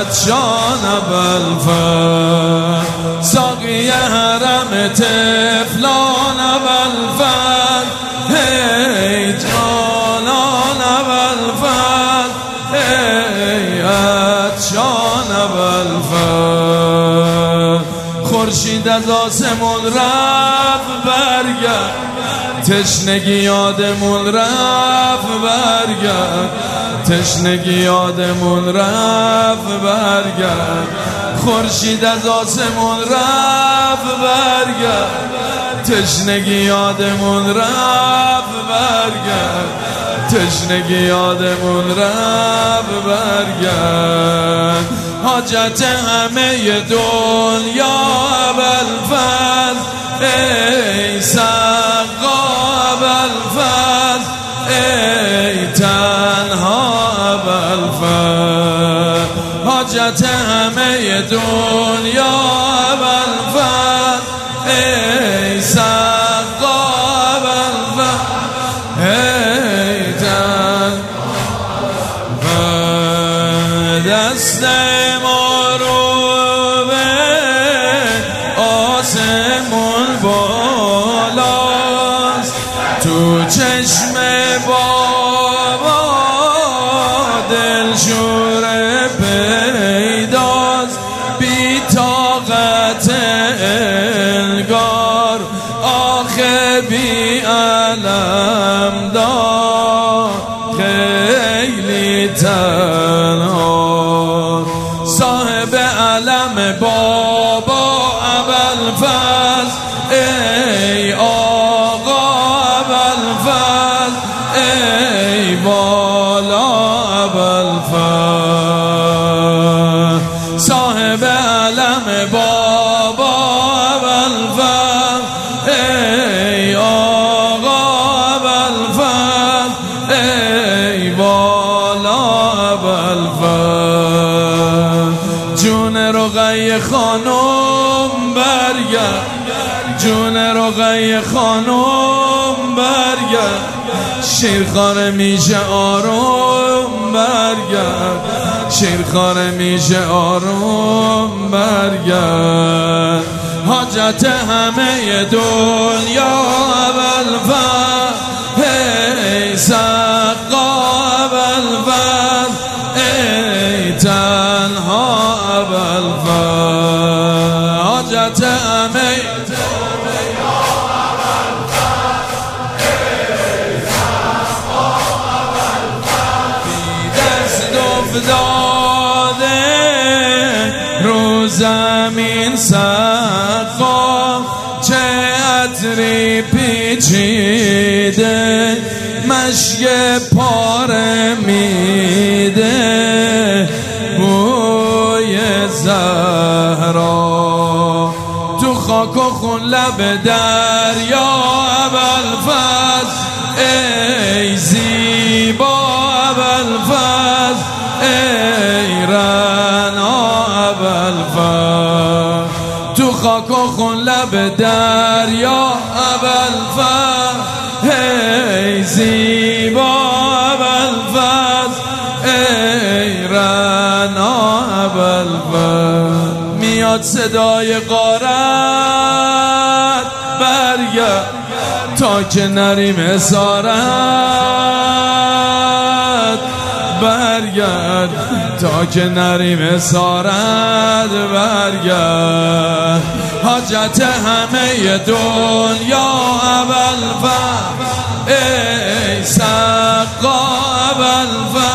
شان ابوالفضل ساقی حرم طفلان ابوالفضل ای جانان ابوالفضل ای عطشان ابوالفضل خورشید از آسمون رفت برگرد تشنگی یادمون رفت برگرد تشنگی یادمون رفت برگرد خورشید از آسمون رفت برگرد تشنگی یادمون رفت برگرد تشنگی یادمون رفت برگرد حاجت همه دنیا ابوالفضل ای سقا ابوالفضل ای تنها ابوالفضل حاجت همه دنیا ابوالفضل ای سقا ابوالفضل ای تنها دست ما رو به آسمون بالاست تو چشم بابا دلشور پیداست بی طاقت انگار آخه بی علم دار خیلی تنها صاحب علم بابا ابوالفضل ای آقا ابوالفضل ای بالا ابوالفضل صاحب علم بابا ابوالفضل ای آقا ابوالفضل ای بالا ابوالفضل جون رقیه خانم برگرد جون رقیه خانم برگرد شیرخواره میشه آروم برگرد شیرخواره میشه آروم برگرد حاجت همه دنیا ابوالفضل ای سقا ابوالفضل ای تنها ابوالفضل حاجت همه داده رو زمین سقا چه عطری پیچیده مشک پاره میده بوی زهرا تو خاک و خون لب دریا ابوالفضل ای زیبا ابوالفضل ای رنا ابوالفضل تو خاک و خون لب دریا ابوالفضل ای زیبا ابوالفضل ای رنا ابوالفضل میاد صدای غارت برگرد تا که نریم اسارت برگرد تا که نریم اسارت برگرد حاجت همه دنیا ابوالفضل ای سقا ابوالفضل